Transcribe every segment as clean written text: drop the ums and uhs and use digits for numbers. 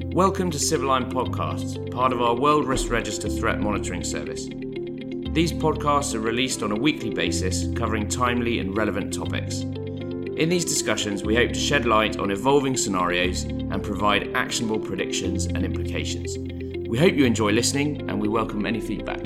Welcome to Civilline Podcasts, part of our World Risk Register threat monitoring service. These podcasts are released on a weekly basis, covering timely and relevant topics. In these discussions, we hope to shed light on evolving scenarios and provide actionable predictions and implications. We hope you enjoy listening, and we welcome any feedback.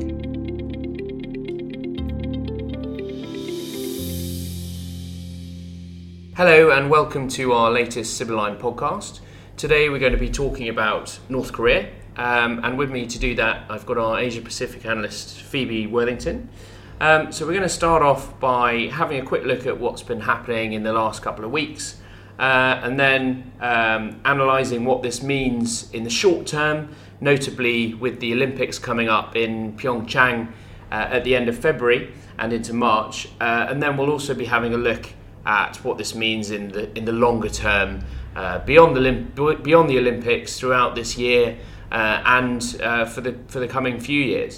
Hello and welcome to our latest Civilline podcast. Today we're going to be talking about North Korea, and with me to do that I've got our Asia Pacific analyst Phoebe Worthington. So we're going to start off by having a quick look at what's been happening in the last couple of weeks, and then analysing what this means in the short term, notably with the Olympics coming up in Pyeongchang at the end of February and into March, and then we'll also be having a look at what this means in the longer term, beyond the Olympics throughout this year, and for the coming few years.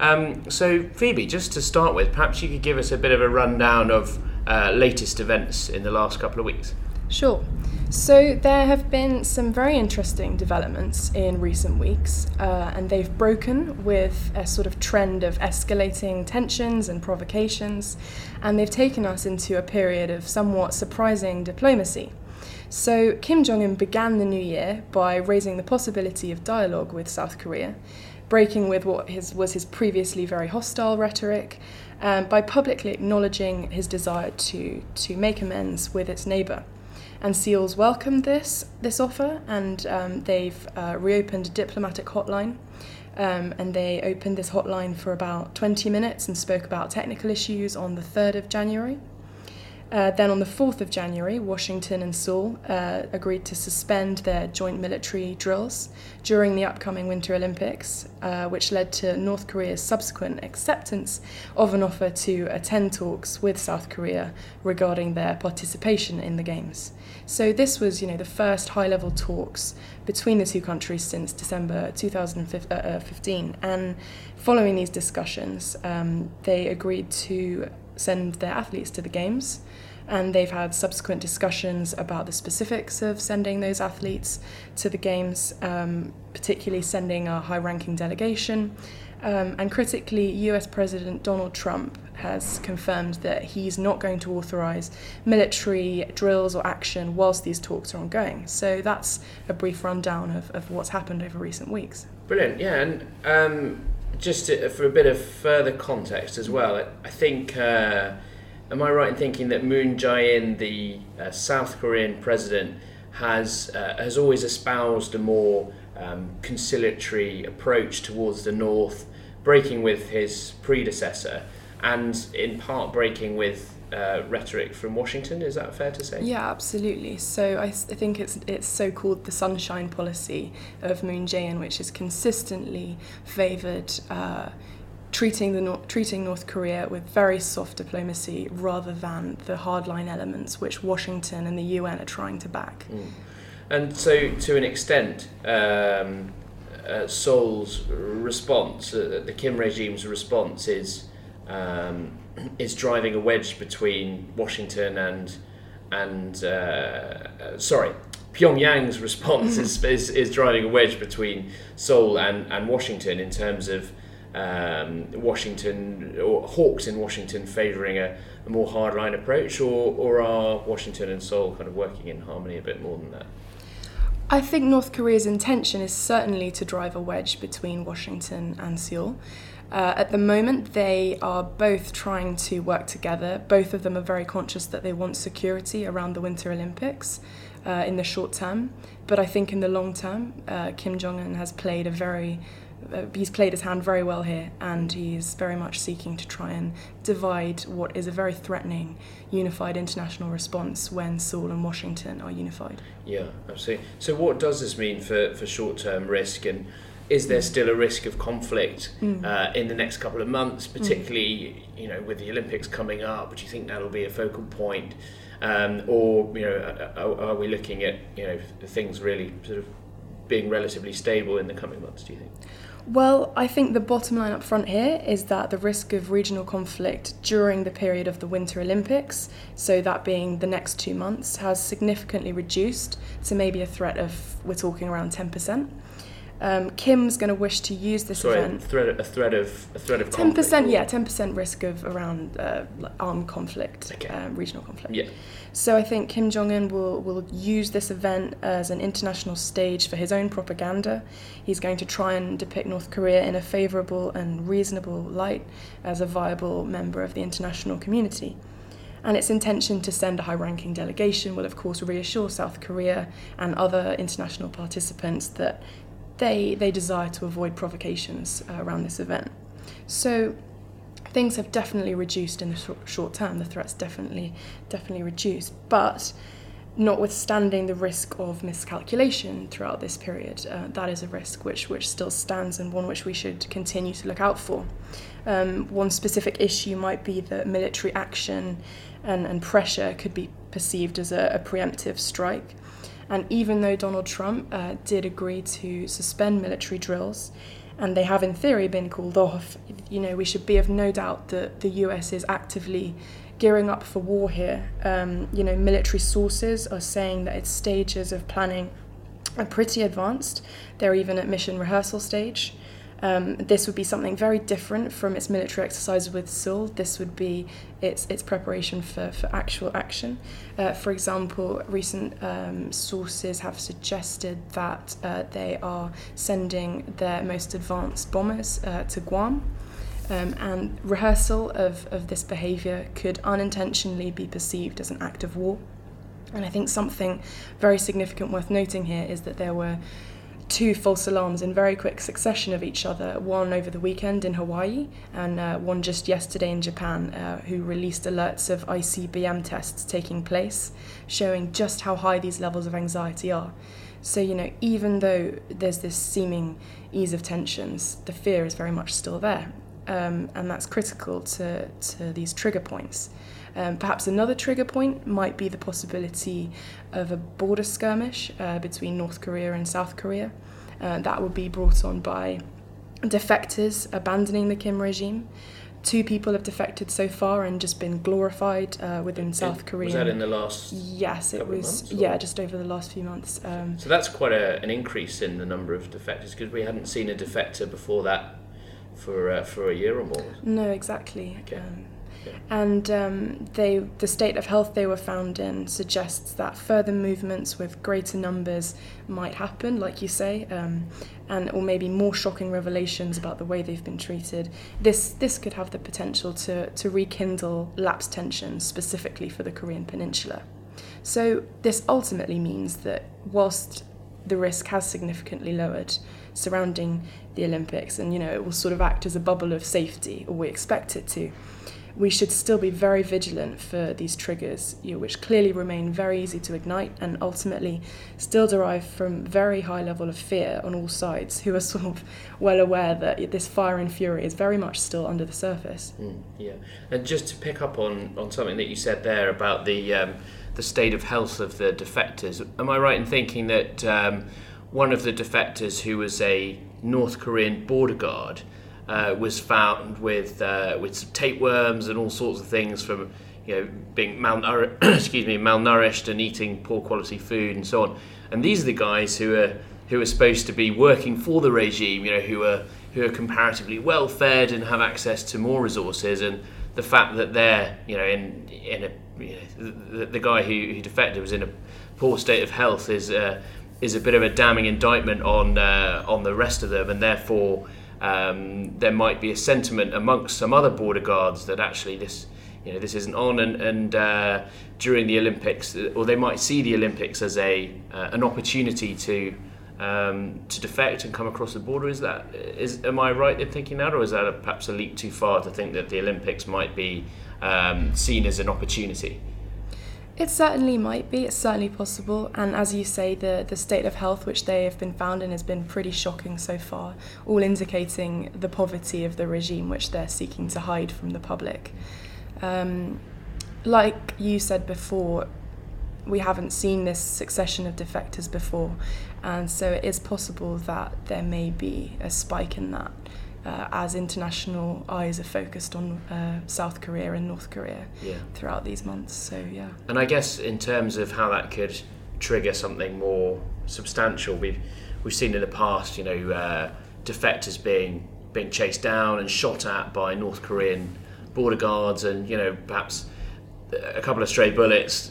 So Phoebe, just to start with, perhaps you could give us a bit of a rundown of latest events in the last couple of weeks. Sure. So there have been some very interesting developments in recent weeks, and they've broken with a sort of trend of escalating tensions and provocations, and they've taken us into a period of somewhat surprising diplomacy. So Kim Jong-un began the new year by raising the possibility of dialogue with South Korea, breaking with what was his previously very hostile rhetoric, by publicly acknowledging his desire to make amends with its neighbour. And Seoul's welcomed this offer, and they've reopened a diplomatic hotline, and they opened this hotline for about 20 minutes and spoke about technical issues on the 3rd of January. Then on the 4th of January, Washington and Seoul agreed to suspend their joint military drills during the upcoming Winter Olympics, which led to North Korea's subsequent acceptance of an offer to attend talks with South Korea regarding their participation in the Games. So this was, the first high-level talks between the two countries since December 2015. And following these discussions, they agreed to send their athletes to the Games, and they've had subsequent discussions about the specifics of sending those athletes to the Games, particularly sending a high-ranking delegation. And critically, US President Donald Trump has confirmed that he's not going to authorise military drills or action whilst these talks are ongoing. So that's a brief rundown of what's happened over recent weeks. Brilliant, yeah, and for a bit of further context as well, I think, am I right in thinking that Moon Jae-in, the South Korean president, has always espoused a more conciliatory approach towards the North, breaking with his predecessor, and in part breaking with rhetoric from Washington? Is that fair to say? Yeah, absolutely. So I think it's so-called the sunshine policy of Moon Jae-in, which has consistently favoured treating North Korea with very soft diplomacy rather than the hardline elements which Washington and the UN are trying to back. And so, to an extent, Seoul's response, the Kim regime's response, is driving a wedge between Washington and Pyongyang's response is driving a wedge between Seoul and Washington in terms of Washington, or hawks in Washington, favouring a more hardline approach, or are Washington and Seoul kind of working in harmony a bit more than that? I think North Korea's intention is certainly to drive a wedge between Washington and Seoul. At the moment, they are both trying to work together. Both of them are very conscious that they want security around the Winter Olympics in the short term. But I think in the long term, Kim Jong-un has played he's played his hand very well here, and he's very much seeking to try and divide what is a very threatening unified international response when Seoul and Washington are unified. Yeah, absolutely. So what does this mean for short-term risk, and is there still a risk of conflict in the next couple of months, particularly with the Olympics coming up? Do you think that'll be a focal point, or are we looking at things really sort of being relatively stable in the coming months, do you think? Well, I think the bottom line up front here is that the risk of regional conflict during the period of the Winter Olympics, so that being the next 2 months, has significantly reduced to maybe a threat of, we're talking around 10%. Kim's going to wish to use this event. A threat of 10%, conflict. Yeah, 10% risk of around armed conflict, regional conflict. Yeah. So I think Kim Jong-un will use this event as an international stage for his own propaganda. He's going to try and depict North Korea in a favourable and reasonable light as a viable member of the international community. And its intention to send a high-ranking delegation will, of course, reassure South Korea and other international participants that they desire to avoid provocations around this event. So things have definitely reduced in the short term. The threat's definitely reduced, but notwithstanding the risk of miscalculation throughout this period, that is a risk which still stands and one which we should continue to look out for. One specific issue might be that military action and pressure could be perceived as a preemptive strike. And even though Donald Trump did agree to suspend military drills, and they have in theory been called off, we should be of no doubt that the US is actively gearing up for war here. Military sources are saying that its stages of planning are pretty advanced. They're even at mission rehearsal stage. This would be something very different from its military exercise with Seoul. This would be its preparation for actual action. For example, recent sources have suggested that they are sending their most advanced bombers to Guam. And rehearsal of this behaviour could unintentionally be perceived as an act of war. And I think something very significant worth noting here is that there were 2 false alarms in very quick succession of each other, one over the weekend in Hawaii and one just yesterday in Japan, who released alerts of ICBM tests taking place, showing just how high these levels of anxiety are. So, even though there's this seeming ease of tensions, the fear is very much still there. And that's critical to these trigger points. Perhaps another trigger point might be the possibility of a border skirmish between North Korea and South Korea. That would be brought on by defectors abandoning the Kim regime. 2 people have defected so far and just been glorified within South Korea. Was that in the last? Yes, it was. Months, yeah, just over the last few months. So that's quite an increase in the number of defectors, because we hadn't seen a defector before that for a year or more. No, exactly. Okay. And the state of health they were found in suggests that further movements with greater numbers might happen, like you say, or maybe more shocking revelations about the way they've been treated. This could have the potential to rekindle lapsed tensions specifically for the Korean Peninsula. So this ultimately means that whilst the risk has significantly lowered surrounding the Olympics, and it will sort of act as a bubble of safety, or we expect it to, we should still be very vigilant for these triggers, which clearly remain very easy to ignite and ultimately still derive from very high level of fear on all sides, who are sort of well aware that this fire and fury is very much still under the surface. Yeah, and just to pick up on something that you said there about the state of health of the defectors, am I right in thinking that one of the defectors, who was a North Korean border guard, was found with some tapeworms and all sorts of things from being malnourished and eating poor quality food and so on. And these are the guys who are supposed to be working for the regime, who are comparatively well fed and have access to more resources. And the fact that they're the guy who defected was in a poor state of health is a bit of a damning indictment on the rest of them, and therefore there might be a sentiment amongst some other border guards that actually this isn't on, and during the Olympics, or they might see the Olympics as an opportunity to defect and come across the border. Am I right in thinking that, or is that perhaps a leap too far to think that the Olympics might be seen as an opportunity? It certainly might be, it's certainly possible, and as you say, the state of health which they have been found in has been pretty shocking so far, all indicating the poverty of the regime which they're seeking to hide from the public. Like you said before, we haven't seen this succession of defectors before, and so it is possible that there may be a spike in that as international eyes are focused on South Korea and North Korea throughout these months. So yeah. And I guess in terms of how that could trigger something more substantial, we've seen in the past, defectors being chased down and shot at by North Korean border guards, and perhaps a couple of stray bullets,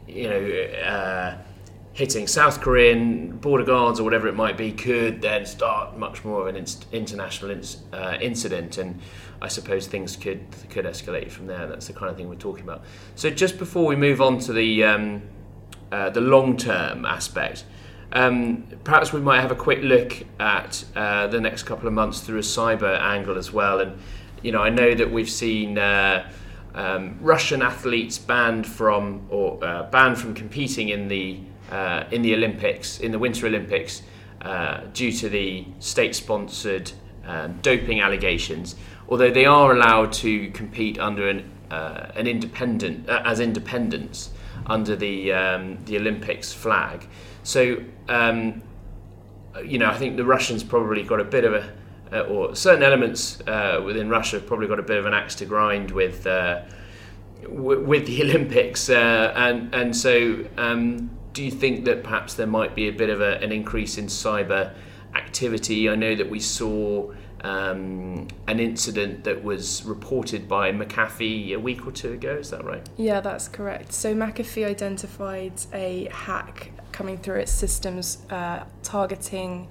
hitting South Korean border guards or whatever it might be, could then start much more of an international incident, and I suppose things could escalate from there. That's the kind of thing we're talking about. So just before we move on to the long-term aspect, perhaps we might have a quick look at the next couple of months through a cyber angle as well. And I know that we've seen Russian athletes banned from competing in the Olympics, in the Winter Olympics, due to the state-sponsored doping allegations. Although they are allowed to compete under an independents under the Olympics flag. So I think the Russians probably got a bit of or certain elements within Russia have probably got a bit of an axe to grind with the Olympics, and so do you think that perhaps there might be a bit of an increase in cyber activity? I know that we saw an incident that was reported by McAfee a week or two ago, is that right? Yeah, that's correct. So McAfee identified a hack coming through its systems targeting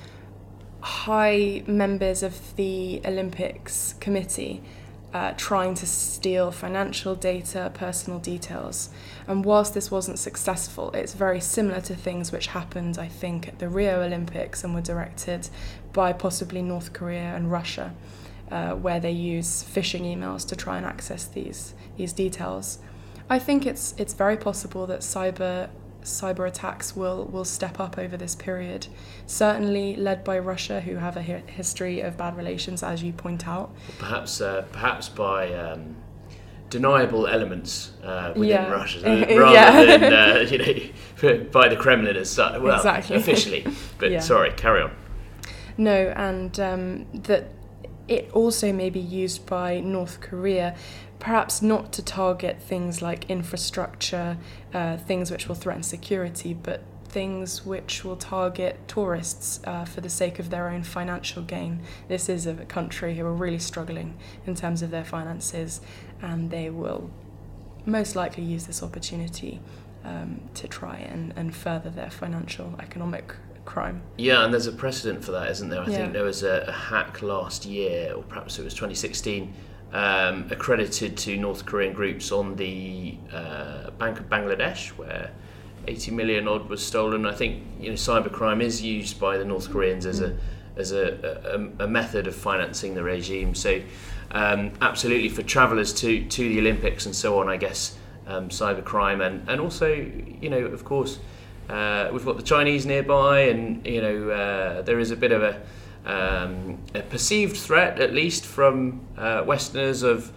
high members of the Olympics committee, trying to steal financial data, personal details. And whilst this wasn't successful, it's very similar to things which happened, I think, at the Rio Olympics and were directed by possibly North Korea and Russia, where they use phishing emails to try and access these details. I think it's very possible that cyber attacks will step up over this period, certainly led by Russia, who have a history of bad relations, as you point out. Perhaps by deniable elements within Russia, rather than by the Kremlin as such. Well, exactly. Officially, but sorry, carry on. No, and that it also may be used by North Korea, perhaps not to target things like infrastructure, things which will threaten security, but things which will target tourists for the sake of their own financial gain. This is a country who are really struggling in terms of their finances, and they will most likely use this opportunity to try and further their financial, economic crime. Yeah, and there's a precedent for that, isn't there? I think there was a hack last year, or perhaps it was 2016, accredited to North Korean groups on the Bank of Bangladesh, where 80 million odd was stolen. I think cybercrime is used by the North Koreans as a method of financing the regime. So absolutely, for travellers to the Olympics and so on, I guess cybercrime and also of course we've got the Chinese nearby, and there is a bit of a perceived threat, at least from Westerners, of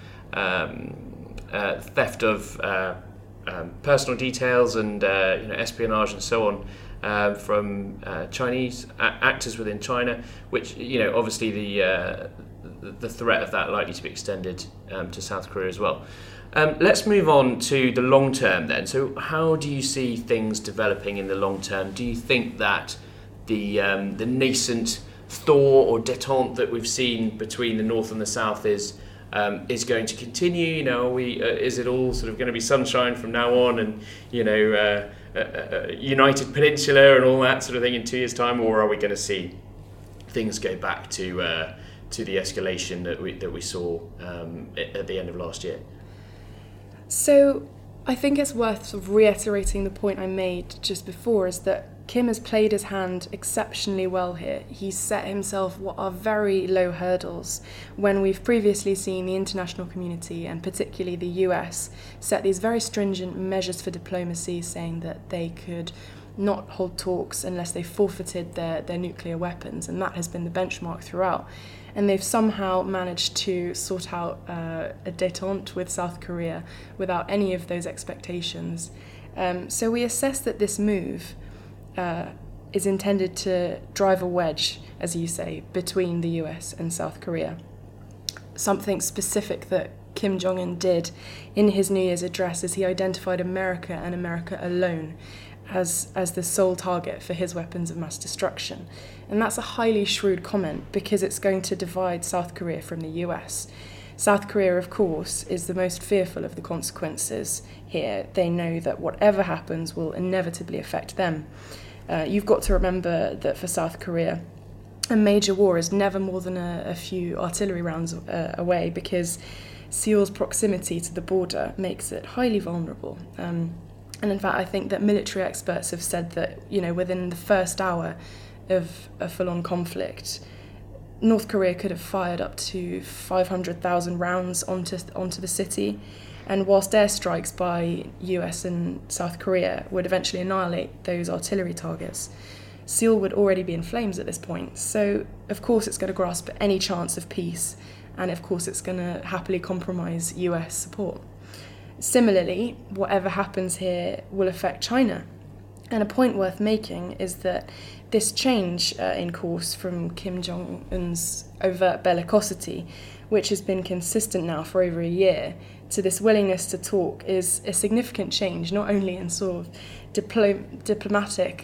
theft of personal details and espionage and so on from Chinese actors within China, which obviously the threat of that likely to be extended to South Korea as well. Let's move on to the long term then. So how do you see things developing in the long term? Do you think that the nascent thaw or détente that we've seen between the North and the South is going to continue? Is it all sort of going to be sunshine from now on, and United Peninsula and all that sort of thing in 2 years' time, or are we going to see things go back to the escalation that we saw at the end of last year? So I think it's worth sort of reiterating the point I made just before, is that Kim has played his hand exceptionally well here. He's set himself what are very low hurdles, when we've previously seen the international community, and particularly the US, set these very stringent measures for diplomacy, saying that they could not hold talks unless they forfeited their nuclear weapons, and that has been the benchmark throughout. And they've somehow managed to sort out a détente with South Korea without any of those expectations. So we assess that this move is intended to drive a wedge, as you say, between the US and South Korea. Something specific that Kim Jong-un did in his New Year's address is he identified America and America alone as the sole target for his weapons of mass destruction. And that's a highly shrewd comment because it's going to divide South Korea from the US. South Korea, of course, is the most fearful of the consequences here. They know that whatever happens will inevitably affect them. You've got to remember that for South Korea, a major war is never more than a few artillery rounds away because Seoul's proximity to the border makes it highly vulnerable. And in fact, I think that military experts have said that, within the first hour of a full-on conflict, North Korea could have fired up to 500,000 rounds onto the city. And whilst airstrikes by US and South Korea would eventually annihilate those artillery targets, Seoul would already be in flames at this point. So, of course, it's going to grasp at any chance of peace, and of course, it's going to happily compromise US support. Similarly, whatever happens here will affect China. And a point worth making is that this change in course from Kim Jong-un's overt bellicosity, which has been consistent now for over a year, to this willingness to talk is a significant change, not only in sort of diplomatic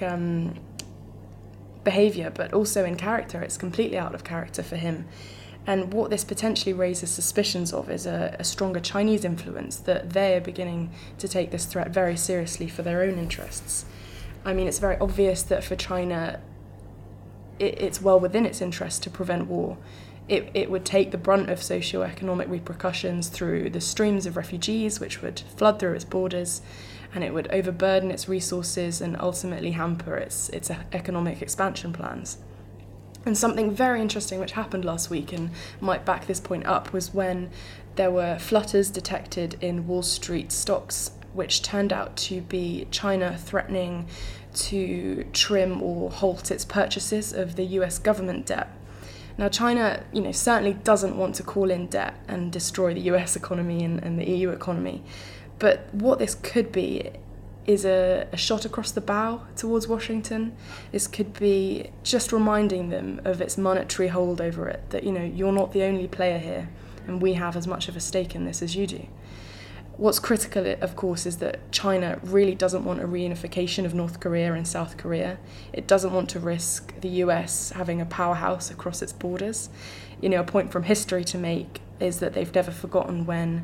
behaviour, but also in character. It's completely out of character for him. And what this potentially raises suspicions of is a stronger Chinese influence, that they are beginning to take this threat very seriously for their own interests. I mean, it's very obvious that for China, it's well within its interest to prevent war. It would take the brunt of socio-economic repercussions through the streams of refugees which would flood through its borders, and it would overburden its resources and ultimately hamper its economic expansion plans. And something very interesting which happened last week and might back this point up was when there were flutters detected in Wall Street stocks, which turned out to be China threatening to trim or halt its purchases of the US government debt. Now, China, certainly doesn't want to call in debt and destroy the US economy and the EU economy. But what this could be is a shot across the bow towards Washington. This could be just reminding them of its monetary hold over it, that, you're not the only player here, and we have as much of a stake in this as you do. What's critical, of course, is that China really doesn't want a reunification of North Korea and South Korea. It doesn't want to risk the US having a powerhouse across its borders. A point from history to make is that they've never forgotten when,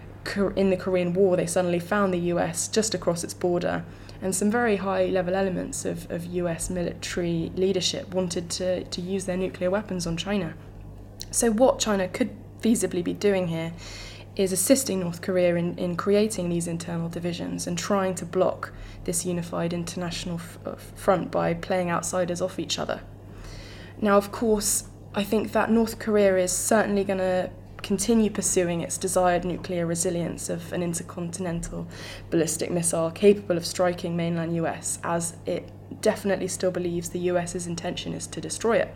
in the Korean War, they suddenly found the US just across its border, and some very high-level elements of US military leadership wanted to use their nuclear weapons on China. So what China could feasibly be doing here is assisting North Korea in creating these internal divisions and trying to block this unified international front by playing outsiders off each other. Now, of course, I think that North Korea is certainly going to continue pursuing its desired nuclear resilience of an intercontinental ballistic missile capable of striking mainland US, as it definitely still believes the US's intention is to destroy it.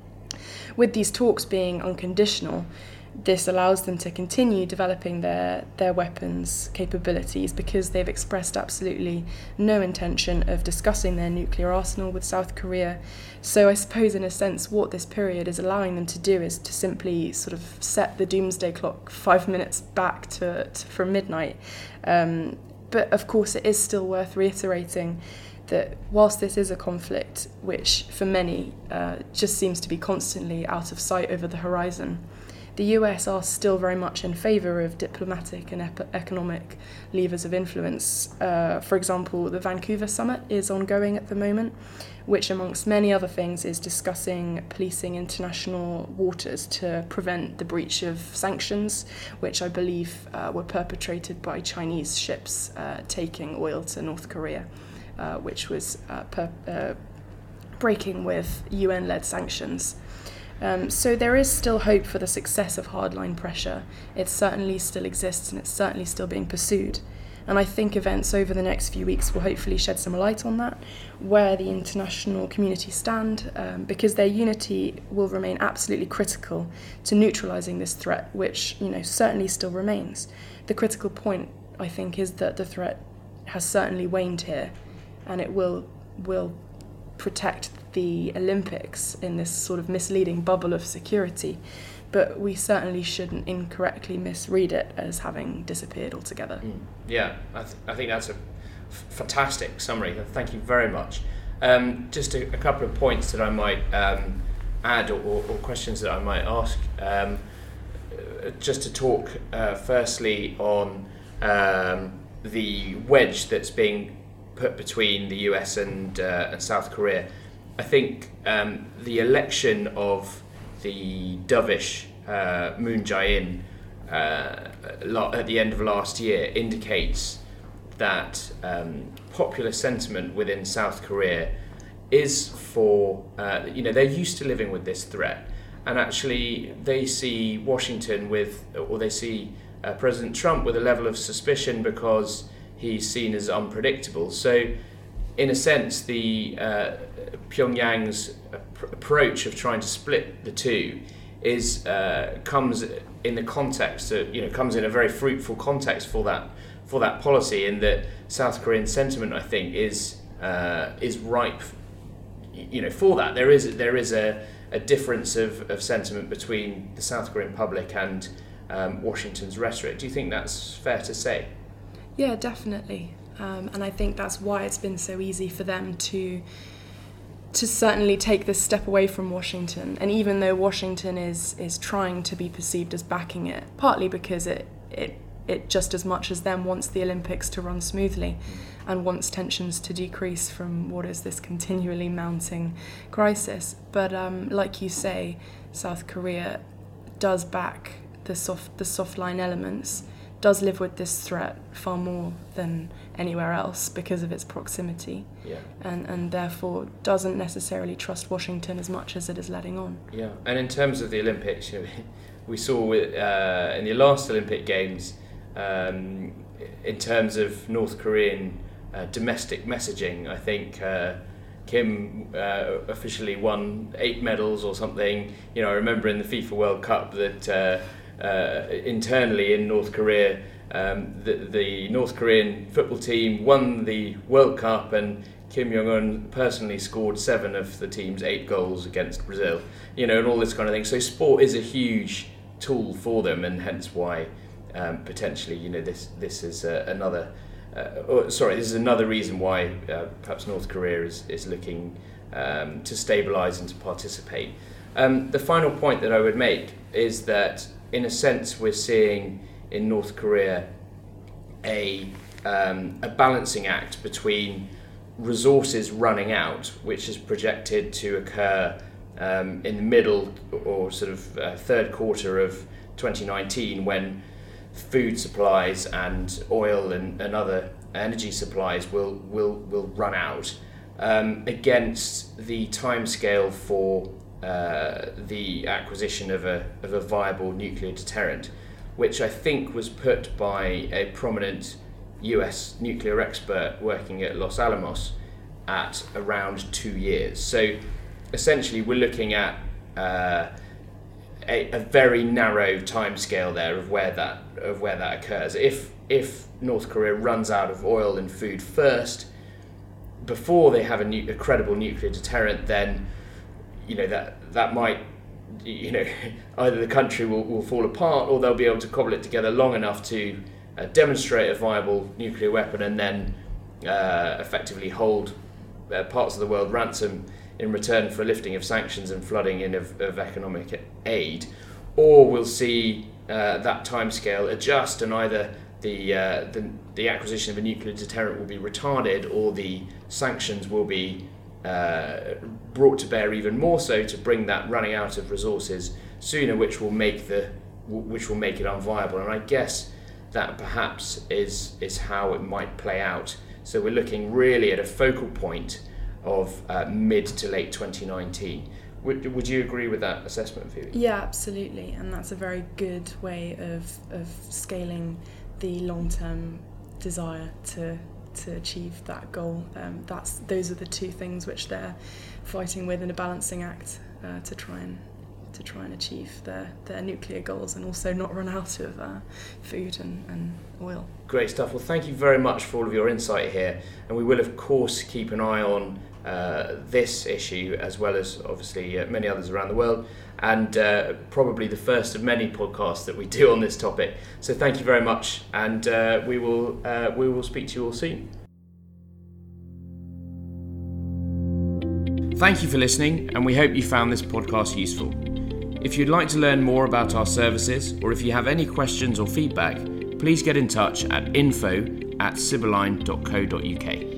With these talks being unconditional, this allows them to continue developing their weapons capabilities because they've expressed absolutely no intention of discussing their nuclear arsenal with South Korea. So I suppose in a sense what this period is allowing them to do is to simply sort of set the doomsday clock 5 minutes back from midnight. But of course it is still worth reiterating that whilst this is a conflict which for many just seems to be constantly out of sight over the horizon, the US are still very much in favour of diplomatic and economic levers of influence. For example, the Vancouver summit is ongoing at the moment, which amongst many other things is discussing policing international waters to prevent the breach of sanctions, which I believe were perpetrated by Chinese ships taking oil to North Korea, which was breaking with UN-led sanctions. So there is still hope for the success of hardline pressure. It certainly still exists and it's certainly still being pursued. And I think events over the next few weeks will hopefully shed some light on that, where the international community stand, because their unity will remain absolutely critical to neutralising this threat, which certainly still remains. The critical point, I think, is that the threat has certainly waned here, and it will protect the Olympics in this sort of misleading bubble of security. But we certainly shouldn't incorrectly misread it as having disappeared altogether. Yeah, I think that's a fantastic summary. Thank you very much. Just a couple of points that I might add, or questions that I might ask. Just to talk firstly on the wedge that's being put between the US and South Korea. I think the election of the dovish Moon Jae-in at the end of last year indicates that popular sentiment within South Korea is for, they're used to living with this threat, and actually they see Washington they see President Trump with a level of suspicion because he's seen as unpredictable. So in a sense, the Pyongyang's approach of trying to split the two comes in the context comes in a very fruitful context for that policy, in that South Korean sentiment, I think, is ripe for that. There is a difference of sentiment between the South Korean public and Washington's rhetoric. Do you think that's fair to say? Yeah, definitely. And I think that's why it's been so easy for them to certainly take this step away from Washington. And even though Washington is trying to be perceived as backing it, partly because it just as much as them wants the Olympics to run smoothly and wants tensions to decrease from what is this continually mounting crisis. But like you say, South Korea does back the soft line elements, does live with this threat far more than anywhere else because of its proximity, and therefore doesn't necessarily trust Washington as much as it is letting on. Yeah, and in terms of the Olympics, we saw in the last Olympic Games, in terms of North Korean domestic messaging, I think Kim officially won 8 medals or something. I remember in the FIFA World Cup that internally in North Korea, the North Korean football team won the World Cup, and Kim Jong-un personally scored 7 of the team's 8 goals against Brazil, and all this kind of thing. So sport is a huge tool for them, and hence why potentially, this is another reason why perhaps North Korea is looking to stabilise and to participate. The final point that I would make is that, in a sense, we're seeing in North Korea a balancing act between resources running out, which is projected to occur in the middle or sort of third quarter of 2019, when food supplies and oil and other energy supplies will run out, against the timescale for the acquisition of a viable nuclear deterrent, which I think was put by a prominent US nuclear expert working at Los Alamos at around 2 years. So essentially we're looking at a very narrow timescale there of where that occurs. If North Korea runs out of oil and food first, before they have a credible nuclear deterrent, then that might, either the country will fall apart, or they'll be able to cobble it together long enough to demonstrate a viable nuclear weapon, and then effectively hold parts of the world ransom in return for lifting of sanctions and flooding in of economic aid. Or we'll see that timescale adjust, and either the acquisition of a nuclear deterrent will be retarded, or the sanctions will be brought to bear even more so to bring that running out of resources sooner, which will make it unviable. And I guess that perhaps is how it might play out. So we're looking really at a focal point of mid to late 2019. Would you agree with that assessment, Phoebe? Yeah, absolutely, and that's a very good way of scaling the long-term desire to achieve that goal. Those are the two things which they're fighting with in a balancing act to try try and achieve their nuclear goals and also not run out of food and oil. Great stuff. Well, thank you very much for all of your insight here, and we will of course keep an eye on this issue as well as obviously many others around the world, and probably the first of many podcasts that we do on this topic. So thank you very much, and we will speak to you all soon. Thank you for listening, and we hope you found this podcast useful. If you'd like to learn more about our services, or if you have any questions or feedback, please get in touch at info@sibylline.co.uk.